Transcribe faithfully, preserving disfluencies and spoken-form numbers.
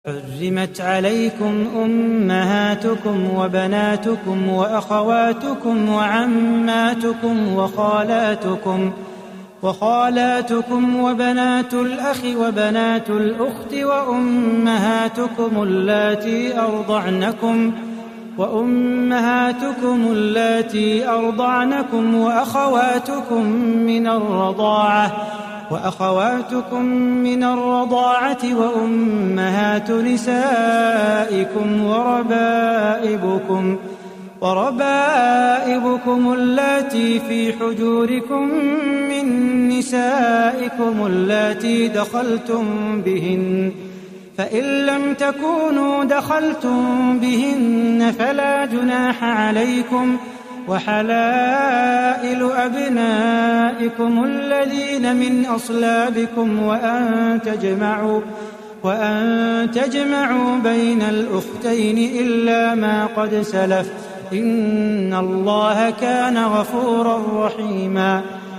حرمت عليكم أمهاتكم وبناتكم وأخواتكم وعماتكم وخالاتكم وخالاتكم وبنات الأخ وبنات الأخت وأمهاتكم اللاتي أرضعنكم وأمهاتكم اللاتي أرضعنكم وأخواتكم من الرضاعة وأخواتكم من الرضاعة وأمهات نسائكم وربائبكم وربائبكم اللاتي في حجوركم من نسائكم اللاتي دخلتم بهن فإن لم تكونوا دخلتم بهن فلا جناح عليكم وحلائل أبنائكم الذين من أصلابكم وأن تجمعوا وأن تجمعوا بين الأختين إلا ما قد سلف إن الله كان غفورا رحيما.